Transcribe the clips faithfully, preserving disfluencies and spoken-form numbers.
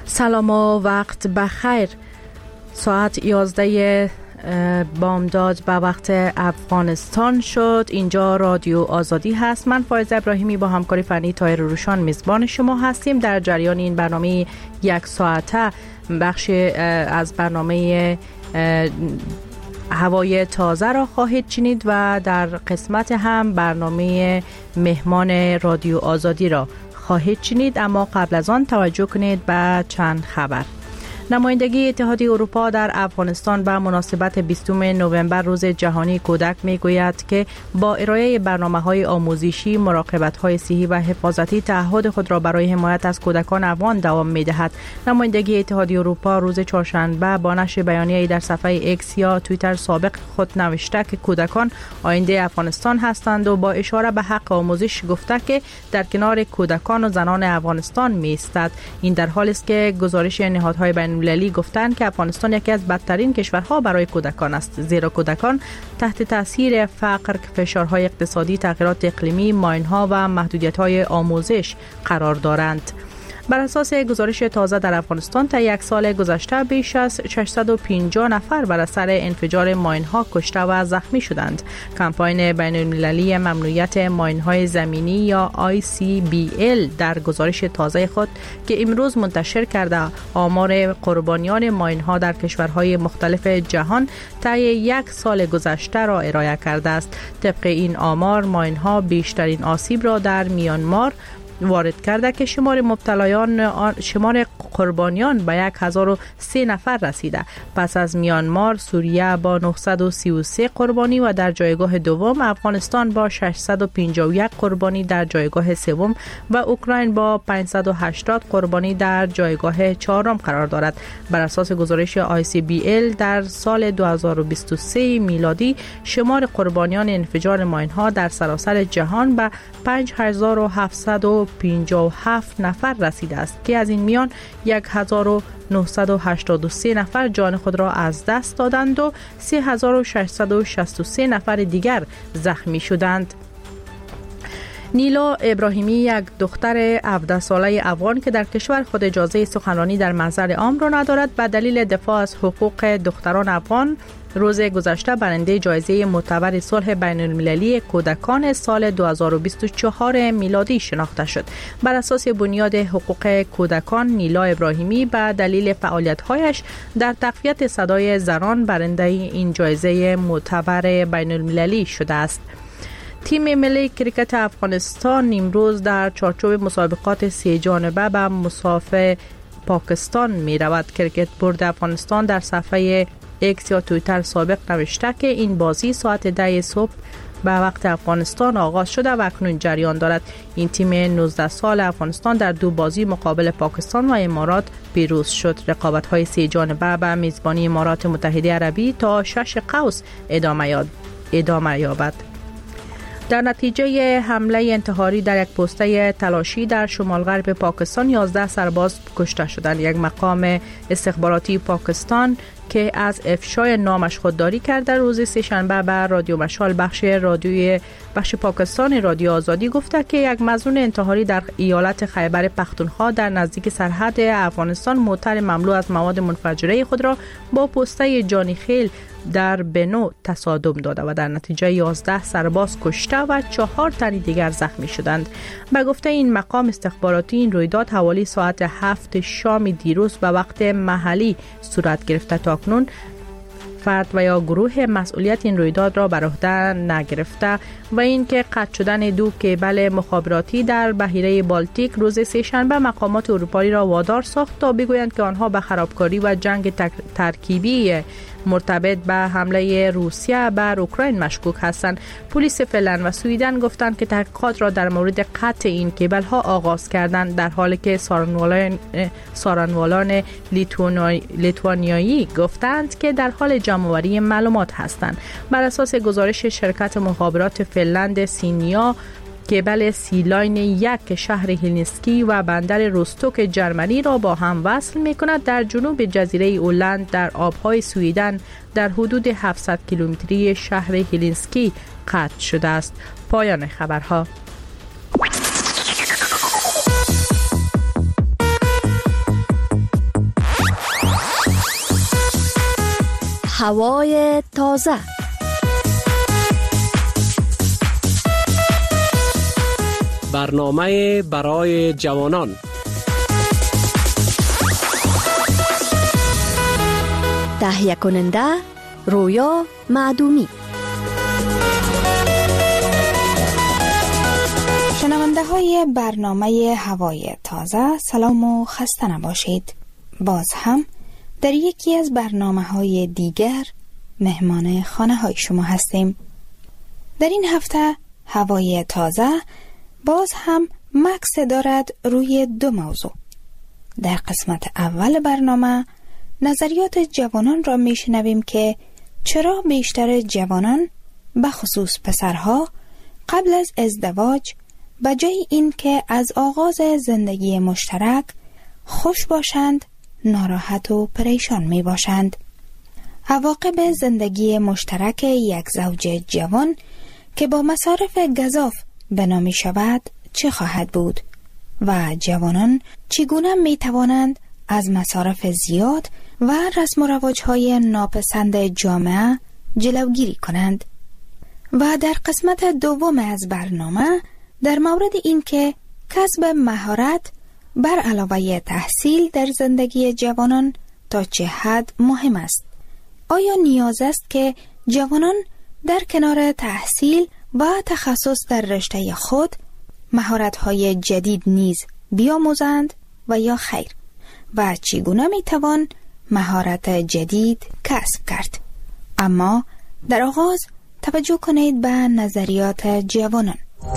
سلام و وقت بخیر. ساعت یازده بامداد به وقت افغانستان شد. اینجا رادیو آزادی هست. من فایزه ابراهیمی با همکاری فنی طاهر روشان میزبان شما هستیم. در جریان این برنامه یک ساعته بخش از برنامه هوای تازه را خواهید شنید و در قسمت هم برنامه مهمان رادیو آزادی را خواهید شنید. اما قبل از آن توجه کنید به چند خبر. نمایندگی اتحادیه اروپا در افغانستان به مناسبت بیستم نوامبر روز جهانی کودک میگوید که با ارائه برنامه‌های آموزشی، مراقبت‌های صحی و حفاظتی تعهد خود را برای حمایت از کودکان افغان دوام می‌دهد. نمایندگی اتحادیه اروپا روز چهارشنبه با نشر بیانیه‌ای در صفحه ایکس یا توییتر سابق خود نوشته که کودکان آینده افغانستان هستند و با اشاره به حق آموزش گفته که در کنار کودکان و زنان افغانستان می‌ایستد. این در حالی است که گزارش نهادهای بین المللی گفتند که افغانستان یکی از بدترین کشورها برای کودکان است، زیرا کودکان تحت تاثیر فقر، فشارهای اقتصادی، تغییرات اقلیمی، ماین‌ها و محدودیت‌های آموزش قرار دارند. بر اساس گزارش تازه در افغانستان تا یک سال گذشته بیش از ششصد و پنجاه نفر بر اثر انفجار ماین‌ها کشته و زخمی شدند. کمپاین بین‌المللی ممنوعیت ماین‌های زمینی یا آی سی بی ال در گزارش تازه خود که امروز منتشر کرده آمار قربانیان ماین‌ها در کشورهای مختلف جهان طی یک سال گذشته را ارائه کرده است. طبق این آمار ماین‌ها بیشترین آسیب را در میانمار وارد کرده که شمار مبتلایان شمار قربانیان به هزار و سه نفر رسیده. پس از میانمار، سوریه با نهصد و سی و سه قربانی و در جایگاه دوم، افغانستان با ششصد و پنجاه و یک قربانی در جایگاه سوم و اوکراین با پانصد و هشتاد قربانی در جایگاه چهارم قرار دارد. بر اساس گزارش آی سی بی ال در سال دو هزار و بیست و سه میلادی شمار قربانیان انفجار ماین‌ها در سراسر جهان به پنج هزار و هفتصد و پنجاه و هفت نفر رسیده است که از این میان هزار و نهصد و هشتاد و سه نفر جان خود را از دست دادند و سه هزار و ششصد و شصت و سه نفر دیگر زخمی شدند. نیلا ابراهیمی، یک دختر هفده ساله افغان که در کشور خود اجازه سخنرانی در محضر عام را ندارد، به دلیل دفاع از حقوق دختران افغان روز گذشته برنده جایزه معتبر صلح بین المللی کودکان سال دو هزار و بیست و چهار میلادی شناخته شد. بر اساس بنیاد حقوق کودکان، نیلا ابراهیمی به دلیل فعالیت‌هایش در تقویت صدای زنان برنده این جایزه معتبر بین المللی شده است. تیم ملی کریکت افغانستان امروز در چارچوب مسابقات سه جانبه به مسافه پاکستان می رود. کریکت بورد افغانستان در صفحه ایکس یا توییتر سابق نوشته که این بازی ساعت ده صبح به وقت افغانستان آغاز شده و اکنون جریان دارد. این تیم نوزده سال افغانستان در دو بازی مقابل پاکستان و امارات پیروز شد. رقابت‌های سه جانبه به میزبانی امارات متحده عربی تا شش قوس ادامه یاد ادامه یابد. در نتیجه حمله انتحاری در یک پوسته تلاشی در شمال غرب پاکستان یازده سرباز کشته شدند. یک مقام استخباراتی پاکستان که از افشای نامش خودداری کرده روز سه‌شنبه به رادیو مشال بخش رادیوی بخش پاکستان رادیو آزادی گفته که یک مظنون انتحاری در ایالت خیبر پختونخوا در نزدیک سرحد افغانستان موتر مملو از مواد منفجره خود را با پوسته جانی خیل در بنو تصادم داده و در نتیجه یازده سرباز کشته و چهار تن دیگر زخمی شدند. به گفته این مقام استخباراتی این رویداد حوالی ساعت هفت شام دیروز به وقت محلی صورت گرفته. تاکنون فرد و یا گروه مسئولیت این رویداد را بر عهده نگرفته و اینکه قطع شدن دو کیبل مخابراتی در بحیره بالتیک روز سه‌شنبه مقامات اروپایی را وادار ساخت تا بگویند که آنها به خرابکاری و جنگ ترکیبی مرتبط به حمله روسیه بر اوکراین مشکوک هستند. پلیس فنلند و سوئیدن گفتند که تحقیقات را در مورد قطع این کیبل ها آغاز کردند، در حالی که سارنوالان سارنوالان لیتوانیایی گفتند که در حال جمع‌آوری معلومات هستند. بر اساس گزارش شرکت مخابرات فنلند سینیا، کیبل سیلاین یک شهر هلسینکی و بندر روستوک جرمنی را با هم وصل می کند در جنوب جزیره اولند در آبهای سوئیدن در حدود هفتصد کیلومتری شهر هلسینکی قطع شده است. پایان خبرها. هوای تازه. برنامه برای جوانان. تهیه کننده رویا معدومی. شنونده های برنامه هوای تازه، سلام و خسته نباشید. باز هم در یکی از برنامه های دیگر مهمان خانه های شما هستیم. در این هفته هوای تازه باز هم مکس دارد روی دو موضوع. در قسمت اول برنامه نظریات جوانان را میشنویم که چرا بیشتر جوانان به خصوص پسرها قبل از ازدواج به جای این که از آغاز زندگی مشترک خوش باشند ناراحت و پریشان می باشند. عواقب زندگی مشترک یک زوج جوان که با مصارف گزاف بنا می شود چه خواهد بود و جوانان چگونه می توانند از مصارف زیاد و رسم و رواج‌های ناپسند جامعه جلوگیری کنند. و در قسمت دوم از برنامه در مورد این که کسب مهارت بر علاوه تحصیل در زندگی جوانان تا چه حد مهم است. آیا نیاز است که جوانان در کنار تحصیل و تخصص در رشته خود مهارت‌های جدید نیز بیاموزند و یا خیر؟ و چگونه میتوان مهارت جدید کسب کرد؟ اما در آغاز توجه کنید به نظریات جوانان.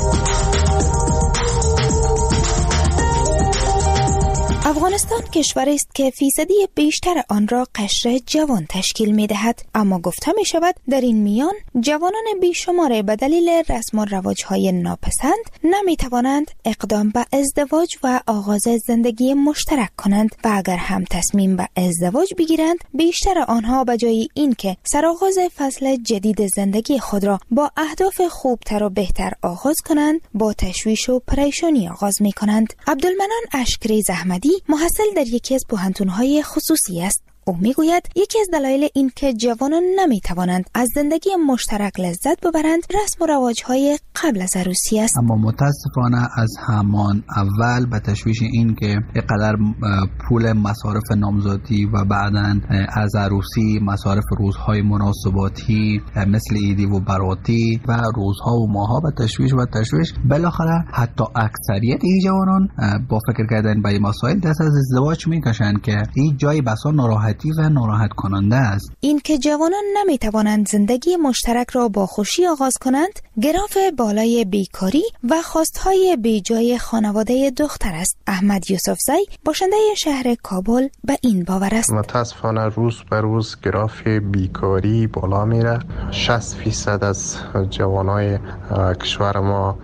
افغانستان کشوری است که فیصدی بیشتر آن را قشر جوان تشکیل می دهد، اما گفته می شود در این میان جوانان بیشمار به دلیل رسم و رواج‌های ناپسند نمی توانند اقدام به ازدواج و آغاز زندگی مشترک کنند و اگر هم تصمیم به ازدواج بگیرند بیشتر آنها به جای اینکه سرآغاز فصل جدید زندگی خود را با اهداف خوبتر و بهتر آغاز کنند با تشویش و پریشانی آغاز می کنند. عبدالمنان اشکری احمدی محصل در یکی از پوهنتون‌های خصوصی است. او میگوید یکی از دلایل این که جوانان نمیتوانند از زندگی مشترک لذت ببرند رسم و رواج‌های قبل از عروسی است. اما متاسفانه از همان اول به تشویش این که اینقدر پول مصارف نامزادی و بعداً از عروسی مصارف روزهای مناسباتی مثل عیدی و براتی و روزها و ماها به تشویش و تشویش بالاخره حتی اکثریت این جوانان با فکر کردن به این مسائل دست از ازدواج میکشند که این جای بسا ناراحت و ناراحت کننده است. این که جوانان نمی توانند زندگی مشترک را با خوشی آغاز کنند گراف بالای بیکاری و خواستهای بیجای خانواده دختر است. احمد یوسفزی باشنده شهر کابل به این باور است. متاسفانه روز به روز گراف بیکاری بالا میره. شصت فیصد از جوانای کشور ما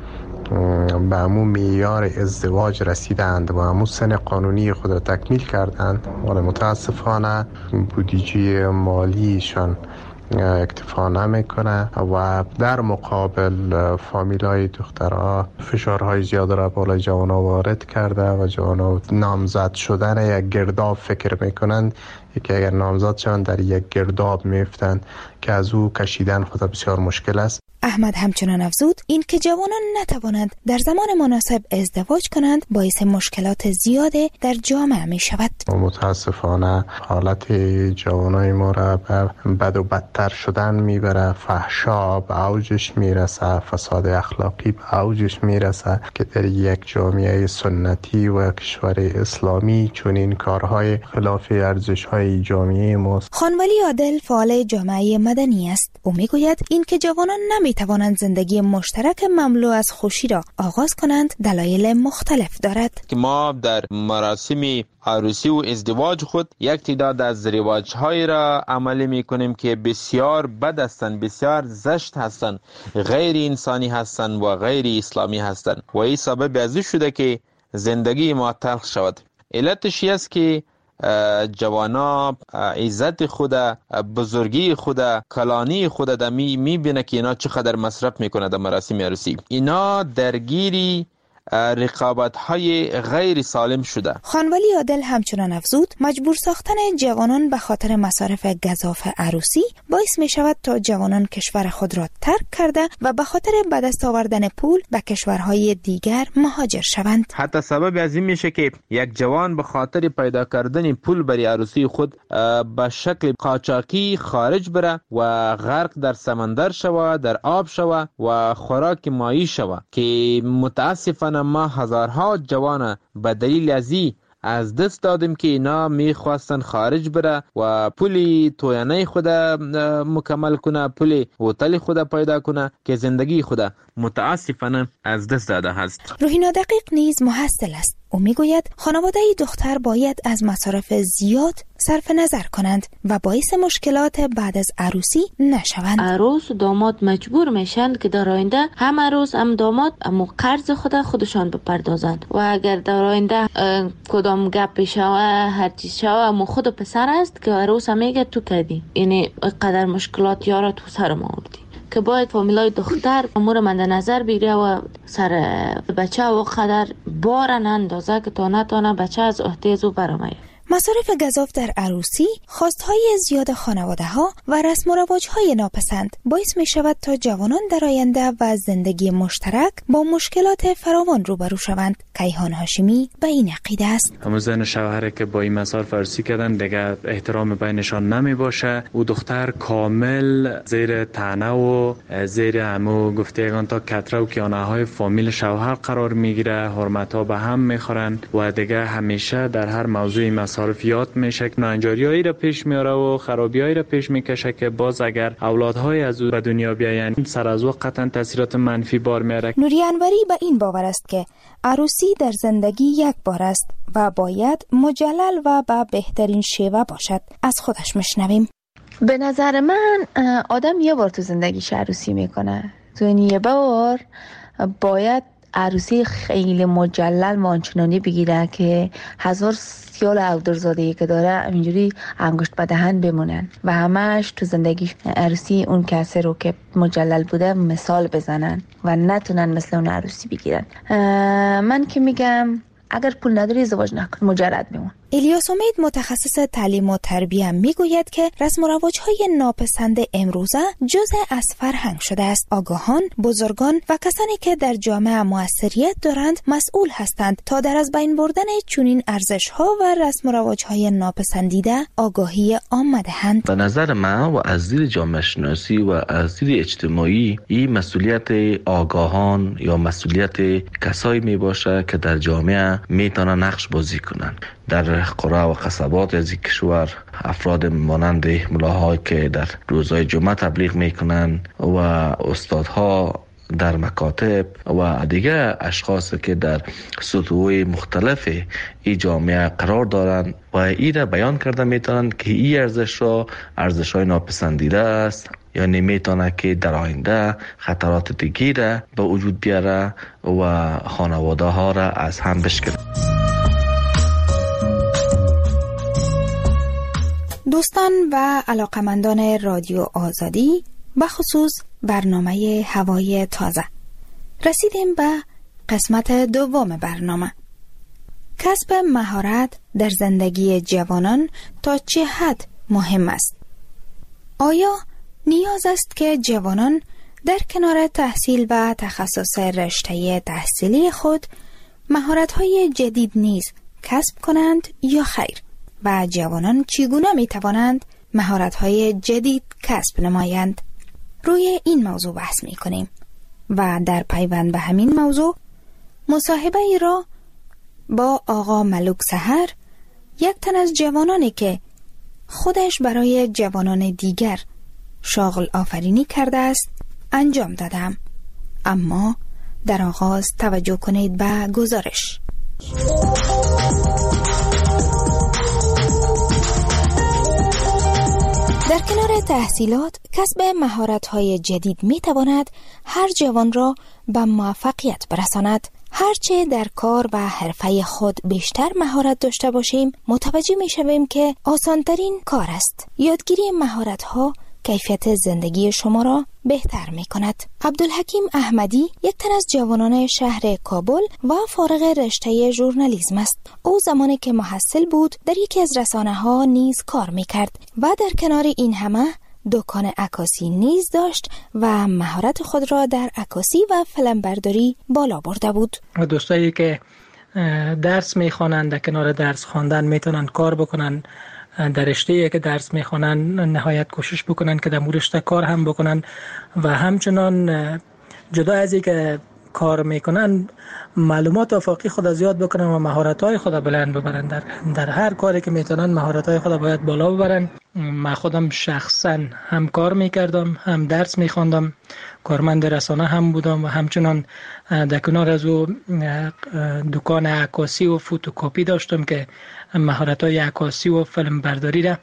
به همون معیار ازدواج رسیدند و همون سن قانونی خود را تکمیل کردند، ولی متاسفانه بودجه مالیشان اکتفا نمیکنه و در مقابل فامیلای دخترها فشارهای زیاد را بالای جوانا وارد کرده و جوانا نامزد شدن یک گرداب فکر میکنند که اگر نامزد شوند در یک گرداب میفتند که از او کشیدن خود بسیار مشکل است. احمد همچنان افزود این که جوانان نتوانند در زمان مناسب ازدواج کنند باعث مشکلات زیاد در جامعه می شود. متاسفانه حالت جوانای ما را به بد و بدتر شدن میبره. فحشا به اوجش میرسه، فساد اخلاقی به اوجش میرسه که در یک جامعه سنتی و کشور اسلامی چون این کارهای خلاف ارزش‌های جامعه ماست. خانولی عادل فعال جامعه مدنی است. او میگوید این که جوانان نمی توانند زندگی مشترک مملو از خوشی را آغاز کنند دلایل مختلف دارد. که ما در مراسم عروسی و ازدواج خود یک تعداد از رواج‌های را عملی می‌کنیم که بسیار بد هستند، بسیار زشت هستند، غیر انسانی هستند و غیر اسلامی هستند و این سبب از این شده که زندگی ما تلخ شود. علتش است که جوانا عزت خود، بزرگی خود، کلانی خود در می میبینه که اینا چقدر مصرف میکنه در مراسم عروسی. اینا درگیری رقابت های غیر سالم شده. خانوالی عادل همچنان افزود مجبور ساختن جوانان به خاطر مصارف گزاف عروسی باعث می شود تا جوانان کشور خود را ترک کرده و به خاطر به دست آوردن پول به کشورهای دیگر مهاجر شوند. حتی سبب از این میشه که یک جوان به خاطر پیدا کردن پول برای عروسی خود به شکل قاچاقی خارج بره و غرق در سمندر شوه، در آب شوه و خوراک مایی شوه که متاسفانه ما هزارها جوان به دلیل از این از دست دادیم که اینا میخواستن خارج بره و پولی توینه خود مکمل کنه، پولی هتل خود پیدا کنه که زندگی خود متاسفانه از دست داده هست. روحینا دقیق نیز محصل است. او میگوید خانواده دختر باید از مصارف زیاد صرف نظر کنند و باعث مشکلات بعد از عروسی نشوند. عروس و داماد مجبور میشن که در آینده هم عروس هم داماد امو قرض خود خودشان بپردازند و اگر در آینده کدام گپ شوه هر چیز شوه امو خود پسر است که عروس میگه تو کردی، یعنی قدر مشکلات یارا تو سر ما آوردی که باید فامیلای دختر امور مند نظر بگیره و سر بچه و قدر بار نندازه که تا نتانه بچه از عهده زو برآمده. مصارف گزاف در عروسی، خواستهای زیاد خانواده ها و رسم و رواج های ناپسند باعث می شود تا جوانان در آینده و زندگی مشترک با مشکلات فراوان روبرو شوند. کیهان هاشمی به این عقیده است. همون زن شوهر که با این مصارف عروسی کردن دیگه احترام بینشان نمی باشه و دختر کامل زیر طعنه و زیر همو گفتگان تا کتره و کیانه های فامیل شوهر قرار میگیره، حرمت ها به هم میخورن و دیگه همیشه در هر موضوعی مصارفیات میشه که ناانجاریایی را پیش میاره و خرابیایی را پیش میکشه که باز اگر اولادهای از او به دنیا بیاین سر از او قطعا تاثیرات منفی بار میاره. نوری انوری به این باور است که عروسی در زندگی یک بار است و باید مجلل و به بهترین شیوه باشد. از خودش میشنویم. به نظر من آدم یه بار تو زندگیش عروسی میکنه، تو این یه بار باید عروسی خیلی مجلل مانچنانی بگیره که هزار سیال اودرزادهی که داره اینجوری انگشت به دهن بمونن و همش تو زندگی عروسی اون کسی رو که مجلل بوده مثال بزنن و نتونن مثل اون عروسی بگیرن. من که میگم اگر پول نداری ازدواج نکن، مجرد بمون. الیاس امید متخصص تعلیم و تربیه میگوید که رسم و رواج‌های ناپسند امروزه جزء از فرهنگ شده است. آگاهان، بزرگان و کسانی که در جامعه موثریت دارند مسئول هستند تا در از بین بردن چنین ارزش‌ها و رسم و رواج‌های ناپسندیده آگاهی عامه دهند. به نظر من و از دید جامعه شناسی و از دید اجتماعی این مسئولیت آگاهان یا مسئولیت کسایی می باشه که در جامعه میتونن نقش بازی کنن. در قرى و قصبات از این کشور افراد مانند ملاهایی که در روزهای جمعه تبلیغ میکنن و استادها در مکاتب و دیگه اشخاص که در سطوح مختلف این جامعه قرار دارند و این را بیان کرده میتونن که این ارزش را ارزش های ناپسندیده است، یعنی میتونه که در آینده خطرات دیگه را به وجود بیاره و خانواده ها را از هم بشکنه. دوستان و علاقمندان رادیو آزادی، بخصوص برنامه هوای تازه، رسیدیم به قسمت دوم برنامه. کسب مهارت در زندگی جوانان تا چه حد مهم است؟ آیا نیاز است که جوانان در کنار تحصیل و تخصص رشته تحصیلی خود مهارت‌های جدید نیز کسب کنند یا خیر؟ و جوانان چگونه می توانند مهارت‌های جدید کسب نمایند؟ روی این موضوع بحث می کنیم و در پیوند به همین موضوع مصاحبه ای را با آقا ملوک سحر، یک تن از جوانانی که خودش برای جوانان دیگر شاغل آفرینی کرده است انجام دادم. اما در آغاز توجه کنید به گزارش. در کنار تحصیلات، کسب مهارت‌های جدید می‌تواند هر جوان را به موفقیت برساند. هرچه در کار و حرفه خود بیشتر مهارت داشته باشیم، متوجه می‌شویم که آسان‌ترین کار است. یادگیری مهارت‌ها کیفیت زندگی شما را بهتر می کند. عبدالحکیم احمدی یک تن از جوانان شهر کابل و فارغ رشته ژورنالیسم است. او زمانی که محصل بود در یکی از رسانه ها نیز کار می کرد و در کنار این همه دکان عکاسی نیز داشت و مهارت خود را در عکاسی و فیلمبرداری بالا برده بود. دوستایی که درس میخوانند در کنار درس خواندن میتونن کار بکنن، در رشته‌ای که درس میخوانن نهایت کوشش بکنن که در مورد رشته کار هم بکنن و همچنان جدا از اینکه کار میکنن معلومات افاقی خود زیاد بکنن و مهارت‌های خود بلند ببرن. در در هر کاری که میتونن مهارت‌های خود باید بالا ببرن. من خودم شخصا هم کار میکردم، هم درس میخواندم، کارمند رسانه هم بودم و همچنان در کنار از او دکان عکاسی و فوتوکپی داشتم که مهارت‌های عکاسی و فیلم برداری را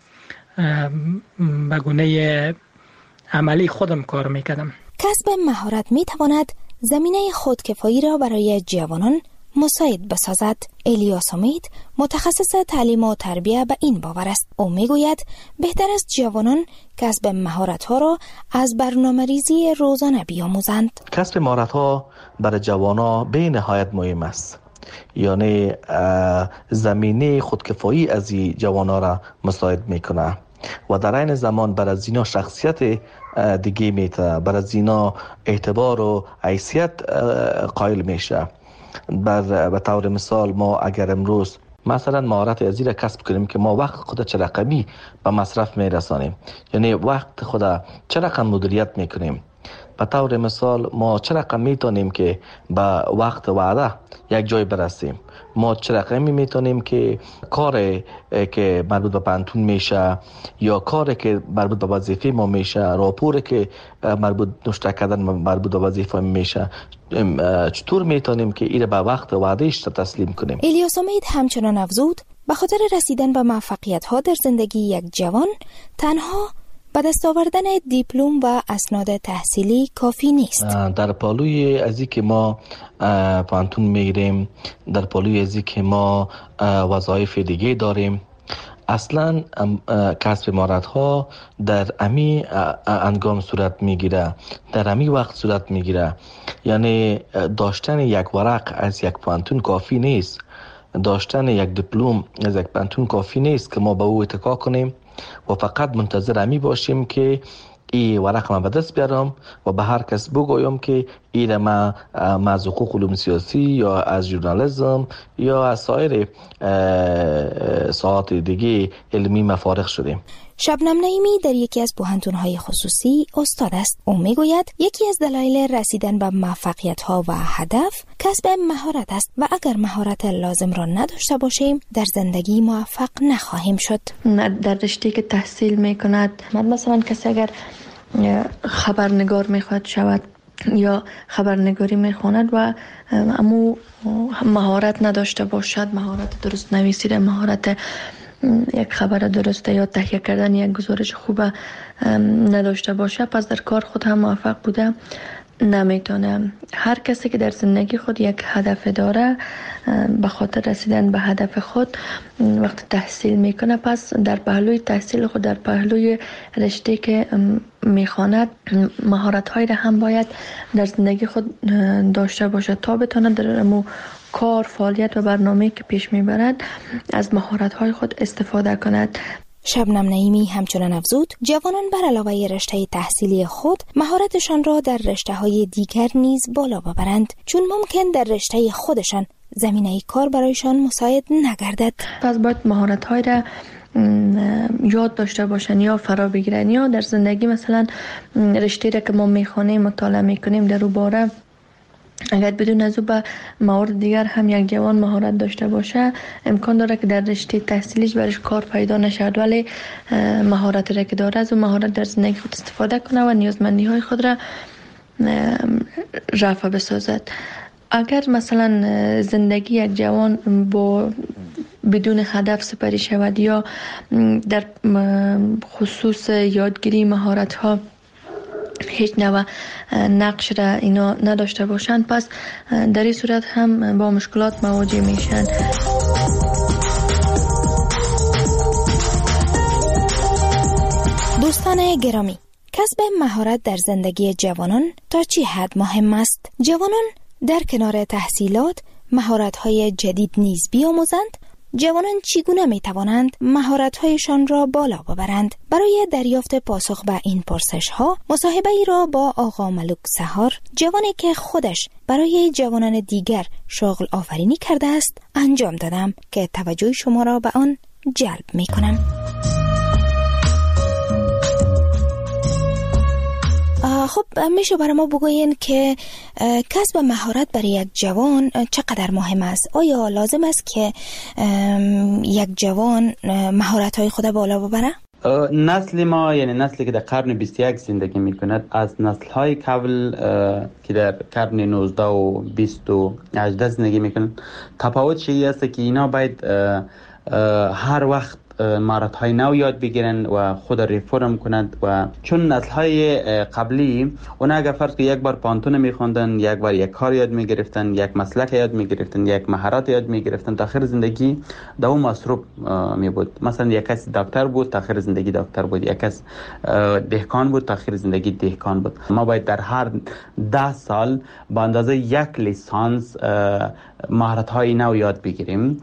به گونه عملی خودم کار میکردم. کسب مهارت میتواند زمینه خودکفایی را برای جوانان مساعد بسازد. الیاس امید متخصص تعلیم و تربیت به این باور است. او میگوید بهتر است جوانان کسب مهارت‌ها را از برنامه‌ریزی روزانه بیاموزند. کسب مهارت‌ها برای جوانان به نهایت مهم است. یعنی زمینه خودکفایی از این جوانان را مساعد میکنه و در این زمان برای زینا شخصیت دیگه میته، برای زینا اعتبار و حیثیت قائل میشه. بر به طور مثال ما اگر امروز مثلا مهارت ازی را کسب کنیم که ما وقت خود چه رقمی به مصرف میرسانیم، یعنی وقت خود چه رقم مدیریت میکنیم، به طور مثال ما چه رقم میتونیم که به وقت وعده یک جای برسیم، ما چه رقمی میتونیم که کار که مربوط به پانتون میشه یا کار که مربوط به وظیفه ما میشه، راپور که مربوط نشته کردن مربوط به وظیفه میشه، چطور میتونیم که این به وقت وعدهش تسلیم کنیم. الیاس امید همچنان افزود به خاطر رسیدن به موفقیت ها در زندگی یک جوان تنها به دست آوردن دیپلم و اسناد تحصیلی کافی نیست. در پالوی ازی که ما پانتون میگیریم، در پالوی ازی که ما وظایف دیگه داریم، اصلا کسب مهارت ها در امی انگام صورت میگیره، در امی وقت صورت میگیره. یعنی داشتن یک ورق از یک پانتون کافی نیست، داشتن یک دیپلم از یک پانتون کافی نیست که ما به او اتکا کنیم و فقط منتظر امی باشیم که این ورق ما به دست بیارم و به هر کس بگویم که این ما از حقوق علوم سیاسی یا از ژورنالیسم یا از سایر ساعات دیگه علمی مفارغ شدیم. شبنم نعیمی در یکی از پوهنتون‌های خصوصی استاد است. او میگوید یکی از دلایل رسیدن به موفقیت‌ها و هدف کسب مهارت است و اگر مهارت لازم را نداشته باشیم در زندگی موفق نخواهیم شد. در رشته که تحصیل میکند، مثلا کسی اگر خبرنگار میخواد شود یا خبرنگاری میخواند و امو مهارت نداشته باشد، مهارت درست نویسیدن، مهارت یک خبر درسته یا تهیه کردن یک گزارش خوبه نداشته باشه، پس در کار خود هم موفق بوده نمیتونه. هر کسی که در زندگی خود یک هدف داره، به خاطر رسیدن به هدف خود وقت تحصیل میکنه، پس در پهلوی تحصیل خود، در پهلوی رشته که میخواند، مهارت هایی را هم باید در زندگی خود داشته باشه تا بتونه در مو کار، فعالیت و برنامه‌ای که پیش میبرد از مهارت های خود استفاده کند. شبنم نعیمی همچنان افزود جوانان بر علاوه رشته تحصیلی خود مهارتشان را در رشته‌های دیگر نیز بالا ببرند، چون ممکن در رشته خودشان زمینه کار برایشان مساعد نگردد. پس باید مهارت‌های را یاد داشته باشن یا فرا بگیرن، یا در زندگی مثلا رشته را که ما میخوانیم مطالعه میکنیم در او باره اگر بدون از او به موارد دیگر هم یک جوان مهارت داشته باشه، امکان داره که در رشته تحصیلیش برش کار پیدا نشد، ولی مهارت را که داره از اون مهارت در زندگی خود استفاده کنه و نیازمندی های خود را رفع بسازد. اگر مثلا زندگی یک جوان با بدون هدف سپری شود یا در خصوص یادگیری مهارت ها هیچ نوع نقش را اینا نداشته باشند، پس در این صورت هم با مشکلات مواجه میشن. دوستان گرامی، کسب مهارت در زندگی جوانان تا چه حد مهم است؟ جوانان در کنار تحصیلات مهارت‌های جدید نیز بیاموزند. جوانان چگونه می توانند مهارت‌هایشان را بالا ببرند؟ برای دریافت پاسخ به این پرسش‌ها مصاحبه ای را با آقا ملک سحار، جوانی که خودش برای جوانان دیگر شغل آفرینی کرده است، انجام دادم که توجه شما را به آن جلب می کنم. خب میشه برای ما بگوین که کسب مهارت برای یک جوان چقدر مهم است؟ آیا لازم است که یک جوان مهارت‌های خود بالا ببره؟ نسل ما، یعنی نسلی که در قرن بیست و یک زندگی میکند، از نسل‌های قبل که در قرن نوزده و بیست و هجده زندگی میکنند تفاوت چیزی است که اینا باید هر وقت مهارت‌های نو یاد بگیرن و خود ریفرم کنند. و چون نسل‌های قبلی اونا اگر فرض که یک بار پانتون می‌خوندن، یک بار یک کار یاد می‌گرفتن، یک مسلک یاد می‌گرفتن، یک مهارت یاد می‌گرفتن، تا آخر زندگی دوام مصروف می‌بود. مثلا یک کس دکتر بود، تا آخر زندگی دکتر بود. یک کس دهقان بود، تا آخر زندگی دهقان بود. ما باید در هر ده سال با اندازه یک لیسانس مهارت‌های نو یاد بگیریم.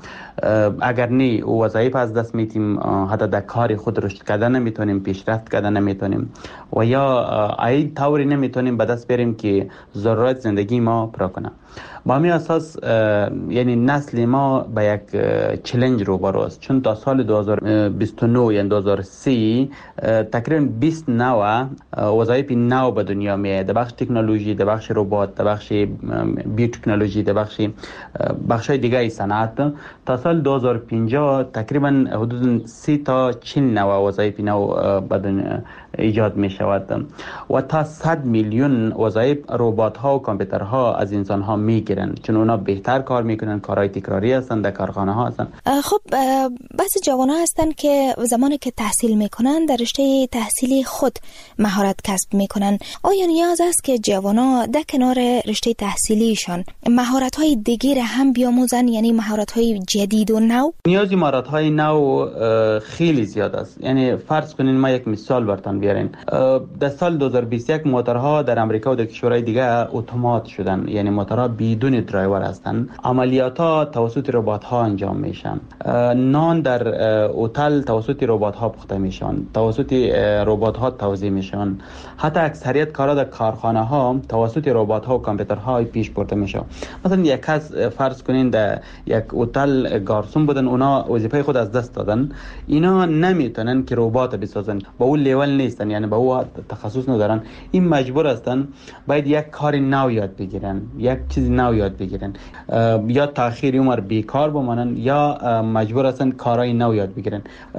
اگر نه وظایف از دست میدیم، حتی در کار خود رشد کردن نمیتونیم، پیشرفت کردن نمیتونیم و یا ای طوری نمیتونیم به دست بیاریم که ضرورت زندگی ما پورا کنه. با همین اساس یعنی نسل ما به یک چالش روبرو است، چون تا سال دو هزار و بیست و نه یعنی دو هزار و سی تقریبا بیست نوع وظایف نو به دنیا میاد، در بخش تکنولوژی، در بخش ربات، در بخش بیوتکنولوژی، در بخش بخش‌های دیگه صنعت. تا سال دو هزار و پنجاه تقریبا حدود سی تا چهل نوع وظایف نو به دنیا ایجاد می شود و تا صد میلیون وظایف ربات ها و کامپیوترها از انسان ها می گیرن، چون اونا بهتر کار میکنن، کارهای تکراری هستن، در کارخانه ها هستن. خب بعضی جوان ها هستن که زمانی که تحصیل میکنن در رشته تحصیلی خود مهارت کسب میکنن. آیا نیاز است که جوان ها در کنار رشته تحصیلیشان مهارت های دیگر هم بیاموزن، یعنی مهارت های جدید و نو؟ نیازی مهارت های نو خیلی زیاد است. یعنی فرض کنین ما یک مثال براتون بیارین. در سال دو هزار و بیست و یک موتورها در امریکا و در کشورهای دیگه اتومات شدن، یعنی موتورها بدون درایور هستند. عملیات‌ها توسط ربات‌ها انجام میشن. نان در هتل توسط ربات‌ها پخته میشن، توسط ربات‌ها توزیع میشن. حتی اکثریت کارا در کارخانه‌ها توسط ربات‌ها و کامپیوترها پیش برده میشه. مثلا یک کس فرض کنین در یک هتل گارسون بودن، اونا وظیفه خود از دست دادن، اینا نمیتونن که ربات بسازن، با اون لیول نیستن، یعنی با اون تخصص ندارن. این مجبور هستن باید یک کار نو یاد بگیرن، یک چیز نو یاد بگیرن، یا تاخیر عمر بیکار بمانن یا مجبور هستن کارهای نو یاد بگیرن.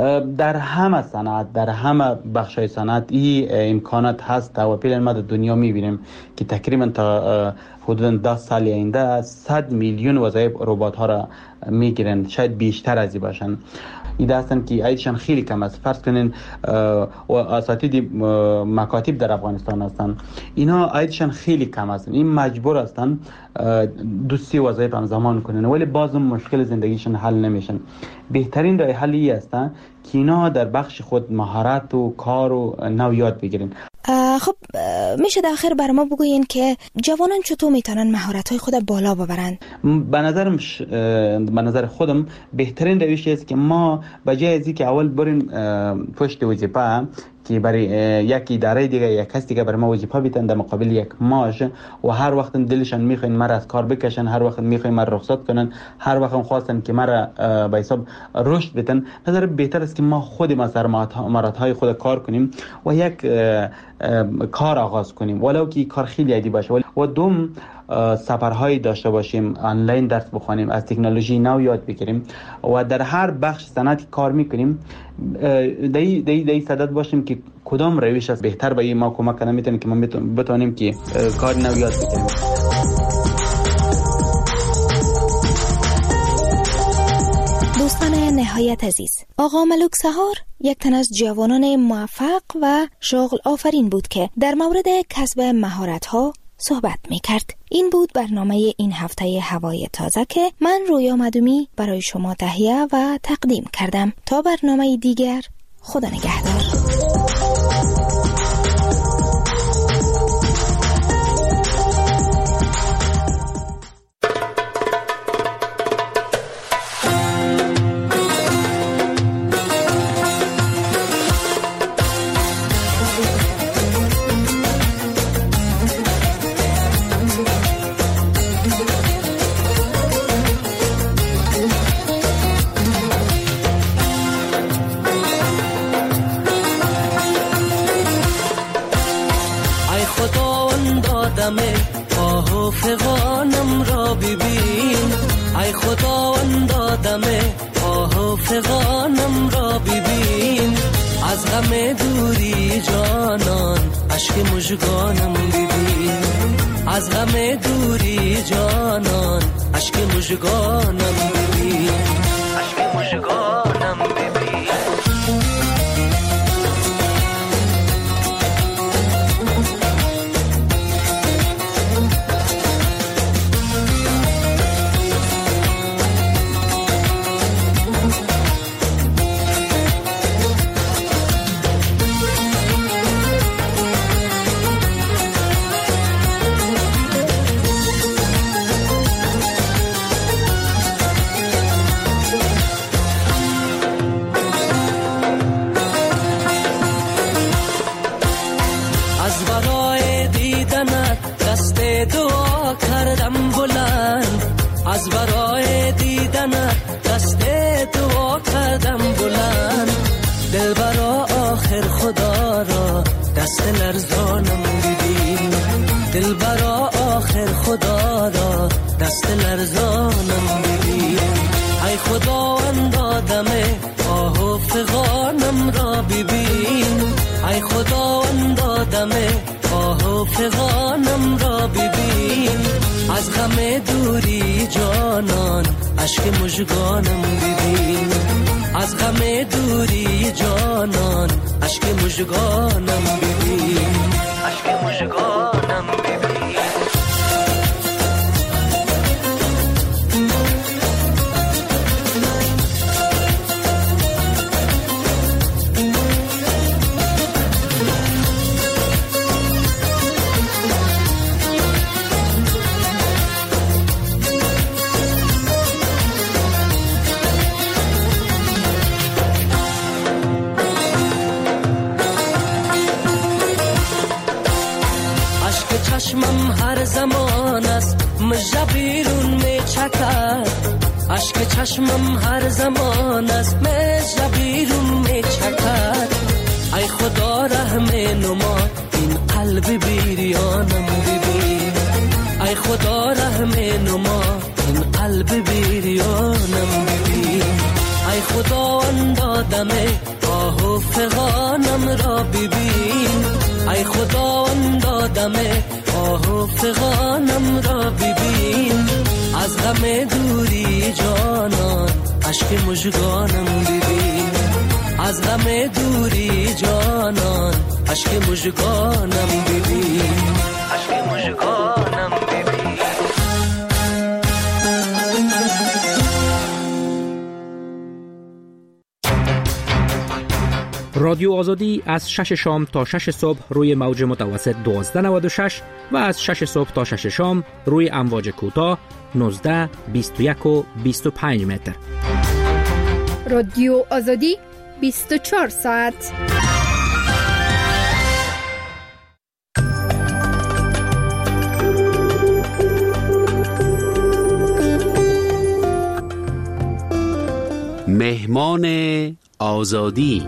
در همه صنعت، در همه بخش‌های صنعت این امکانات هست و پیل ما در دنیا میبینیم که تقریبا تا حدود ده سال آینده صد میلیون وظایف ربات ها را میگیرن، شاید بیشتر از این باشن. این هستن که عیدشان خیلی کم است. فرض کنین اساتید مکاتب در افغانستان هستن، اینا عیدشان خیلی کم است. این مجبور هستن دو سی وظایف همزمان کنن، ولی باز مشکل زندگیشون حل نمیشن. بهترین راه حلی هستن که اینا در بخش خود مهارت و کار و نو یاد بگیرن. خب میشه در آخر بر ما بگوین که جوانان چطور میتونن مهارت‌های خود بالا ببرن؟ به نظرم ش... به نظر خودم بهترین روشی است که ما بجای از اینکه اول بریم پشت وظیفه که برای یک اداره دیگه یک کس دیگه برای ما وظیفه بیتن در مقابل یک معاش و هر وقت دلشان میخواین مرا از کار بکشن، هر وقت میخواین مرا رخصت کنن، هر وقت خواستن که مرا به حساب رشد بدن، نظر بهتر است که ما خودیم از مهارت‌های خود کار کنیم و یک کار آغاز کنیم، ولو که کار خیلی عادی باشه، و دوم سفرهایی داشته باشیم، آنلاین درس بخونیم، از تکنولوژی نو یاد بگیریم و در هر بخش صنعتی کار میکنیم دای دای دای صدد باشیم که کدام روش است بهتر به ما کمک کنه میتونه که ما بتونیم که کار نو یاد بگیریم. دوستان نهایت عزیز، آقا ملک سحار یک تن از جوانان موفق و شغل آفرین بود که در مورد کسب مهارت‌ها صحبت می کرد. این بود برنامه این هفته هوای تازه که من رویا مدومی برای شما تهیه و تقدیم کردم. تا برنامه دیگر، خدا نگهدار. دم آه و فغانم را ببین، ای خداوند دم آه و فغانم را ببین، از غم دوری جانان اشک مژگانم ببین، از غم دوری جانان اشک مژگانم ببین، اشک مژگانم ببین. دعا کردم بلند، از برای دیدنت دست دعا کردم بلند، دل برا آخر خدا را دست لرزانم ببین، دل برا آخر خدا را دست لرزانم ببین، ای خداوند دم آه و فغانم را ببین، ای خداوند دم آه و فغانم را ببین، از غم دوری جانان اشک مژگانم ببین، از غم دوری جانان اشک مژگانم ببین، اشک مژگانم ببین. چشمم هر زمان است مژه بیرون می چکد، اشک چشمم هر زمان است مژه بیرون می چکد، ای خدا رحم نما این قلب بیریانم ببین، ای خدا رحم نما این قلب بیریانم ببین، ای خداوند دم آه و فغانم را ببین، ای خداوند دم آه و فغانم را ببین، از غم دوری جانان اشک مژگانم ببین، از غم دوری جانان اشک مژگانم ببین، اشک مژگانم ببین. رادیو آزادی از شش شام تا شش صبح روی موج متوسط دوازده نود و شش و از شش صبح تا شش شام روی امواج کوتاه نوزده، بیست و یک و بیست و پنج متر. رادیو آزادی بیست و چهار ساعت. مهمان آزادی.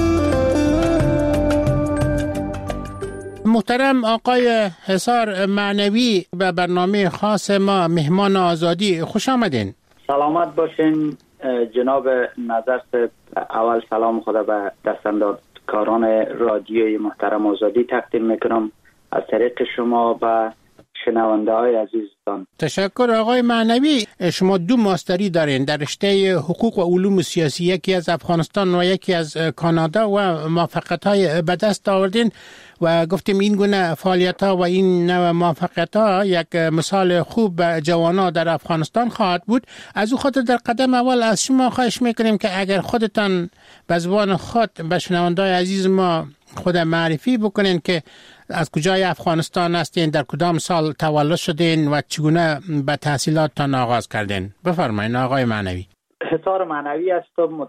محترم آقای حصار معنوی به برنامه خاص ما مهمان آزادی خوش آمدین. سلامت باشین جناب نظر صاحب. اول سلام خدا به دستاندرکاران رادیوی محترم آزادی تقدیم میکنم از طریق شما و شنونده های عزیزتان. تشکر آقای معنوی. شما دو ماستری دارین در رشته حقوق و علوم سیاسی، یکی از افغانستان و یکی از کانادا و موفقیت های به دست آوردین و گفتیم این گونه فعالیت ها و این نوع موفقیت ها یک مثال خوب به جوانان در افغانستان خواهد بود. از او خاطر در قدم اول از شما خواهش میکنیم که اگر خودتان به زبان خود به شنونده‌های عزیز ما خود معرفی بکنین که از کجای افغانستان هستین، در کدام سال تولد شدین و چگونه به تحصیلاتتان آغاز کردین. بفرمایید آقای معنوی. حصار معنوی هستم،